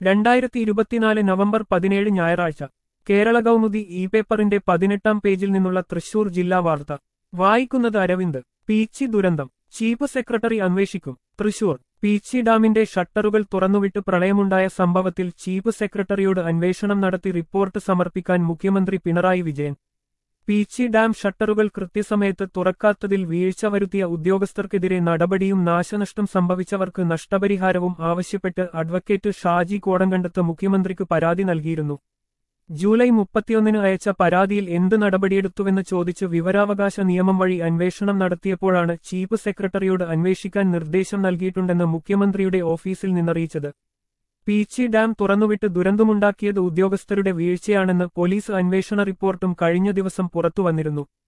2024 November 17 ഞായറാഴ്ച Kerala Kaumudi E പേപ്പറിന്റെ 18-ാം പേജിൽ നിന്നുള്ള തൃശൂർ ജില്ലാ വാർത്ത വായിക്കുന്നത് അരവിന്ദ്. പീച്ചി ദുരന്തം ചീഫ് സെക്രട്ടറി അന്വേഷിക്കും. തൃശൂർ പീച്ചി ഡാമിന്റെ ഷട്ടറുകൾ തുറന്നുവിട്ട് പ്രളയമുണ്ടായ സംഭവത്തിൽ ചീഫ് സെക്രട്ടറിയോട് അന്വേഷണം നടത്തി റിപ്പോർട്ട് സമർപ്പിക്കാൻ മുഖ്യമന്ത്രി പിണറായി വിജയൻ. പീച്ചി ഡാം ഷട്ടറുകൾ കൃത്യസമയത്ത് തുറക്കാത്തതിൽ വീഴ്ച വരുത്തിയ ഉദ്യോഗസ്ഥർക്കെതിരെ നടപടിയും നാശനഷ്ടം സംഭവിച്ചവർക്ക് നഷ്ടപരിഹാരവും ആവശ്യപ്പെട്ട് അഡ്വക്കേറ്റ് ഷാജി കോടങ്കണ്ടത്ത് മുഖ്യമന്ത്രിക്ക് പരാതി നൽകിയിരുന്നു. ജൂലൈ 31 അയച്ച പരാതിയിൽ എന്ത് നടപടിയെടുത്തുവെന്ന് ചോദിച്ച് വിവരാവകാശ നിയമം വഴി അന്വേഷണം നടത്തിയപ്പോഴാണ് ചീഫ് സെക്രട്ടറിയോട് അന്വേഷിക്കാൻ നിർദ്ദേശം നൽകിയിട്ടുണ്ടെന്ന് മുഖ്യമന്ത്രിയുടെ ഓഫീസിൽ നിന്നറിയിച്ചത്. പീച്ചി ഡാം തുറന്നുവിട്ട് ദുരന്തമുണ്ടാക്കിയത് ഉദ്യോഗസ്ഥരുടെ വീഴ്ചയാണെന്ന് പോലീസ് അന്വേഷണ റിപ്പോർട്ടും കഴിഞ്ഞ ദിവസം പുറത്തുവന്നിരുന്നു.